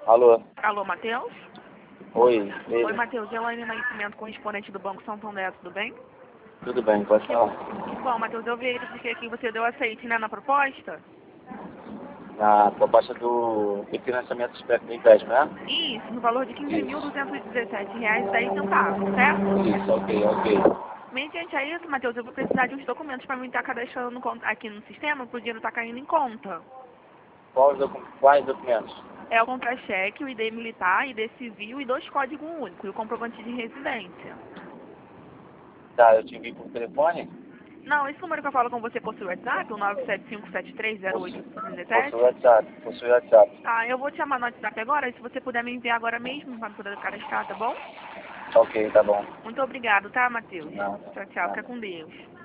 Alô? Alô, Matheus? Oi, Oi, ele. Matheus. Eu, Aline Nascimento, correspondente do Banco Santander, tudo bem? Tudo bem, pode falar. Bom, Matheus, eu vi porque aqui você deu aceite, né, na proposta? Na proposta do refinanciamento de empréstimo, né? Isso, no valor de R$ Isso. 15.217,10, certo? Isso, ok. Mediante a isso, Matheus, eu vou precisar de uns documentos para mim estar cadastrando aqui no sistema para o dinheiro estar caindo em conta. Quais documentos? É o contra-cheque, o ID militar, ID civil e 2 códigos únicos, e o comprovante de residência. Tá, eu te envio por telefone? Não, esse número que eu falo com você possui WhatsApp, o Possui 975730817? WhatsApp, possui WhatsApp. Tá, eu vou te chamar no WhatsApp agora, e se você puder me enviar agora mesmo para poder cadastrar, tá bom? Ok, tá bom. Muito obrigado, tá, Matheus? Nada, Tchau, tchau. Fica nada. com Deus.